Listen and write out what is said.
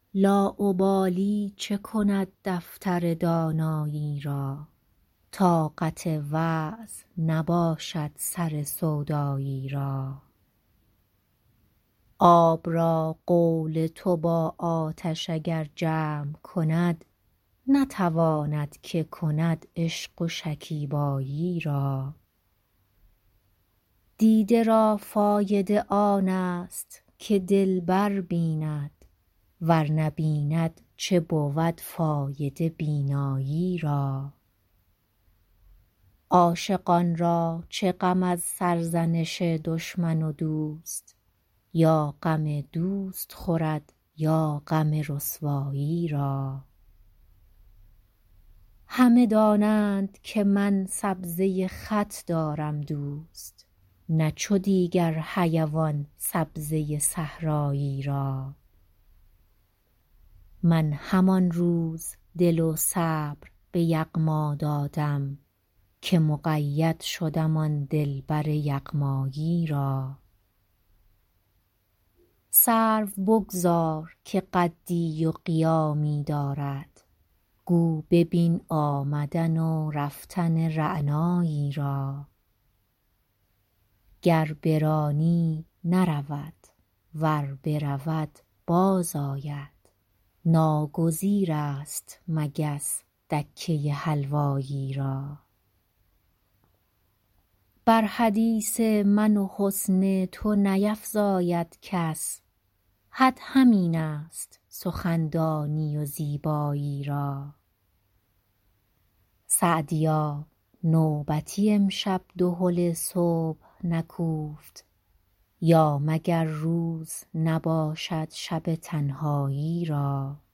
لاابالی چه کند دفتر دانایی را، طاقت وعظ نباشد سر سودایی را. آب را قول تو با آتش اگر جمع کند، نتواند که کند عشق و شکیبایی را. دیده را فایده آن است که دلبر بیند، ور نبیند چه بود فایده بینایی را. عاشقان را چه غم از سرزنش دشمن و دوست، یا غم دوست خورد یا غم رسوایی را. همه دانند که من سبزه خط دارم دوست، نه چو دیگر حیوان سبزه صحرایی را. من همان روز دل و صبر به یغما دادم، که مقید شدم آن دلبر یغمایی را. سرو بگذار که قدی و قیامی دارد، گو ببین آمدن و رفتن رعنایی را. گر برانی نرود، ور برود باز آید، ناگزیر است مگس دکه حلوایی را. بر حدیث من و حسن تو نیفزاید کس، حد همین است سخندانی و زیبایی را. سعدیا نوبتی امشب دهل صبح نکوفت، یا مگر روز نباشد شب تنهایی را.